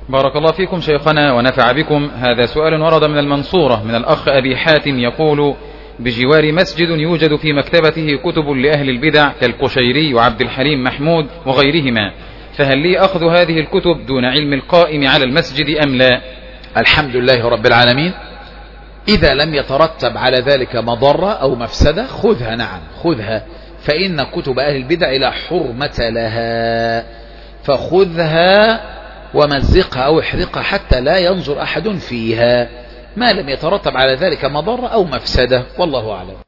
بارك الله فيكم شيخنا ونفع بكم. هذا سؤال ورد من المنصورة من الأخ أبي حاتم يقول: بجوار مسجد يوجد في مكتبته كتب لأهل البدع كالقشيري وعبد الحليم محمود وغيرهما، فهل لي أخذ هذه الكتب دون علم القائم على المسجد أم لا؟ الحمد لله رب العالمين. إذا لم يترتب على ذلك مضرة أو مفسدة خذها، نعم خذها، فإن كتب أهل البدع لا حرمة لها، فخذها ومزقها أو احرقها حتى لا ينظر أحد فيها، ما لم يترتب على ذلك مضرة أو مفسدة، والله أعلم.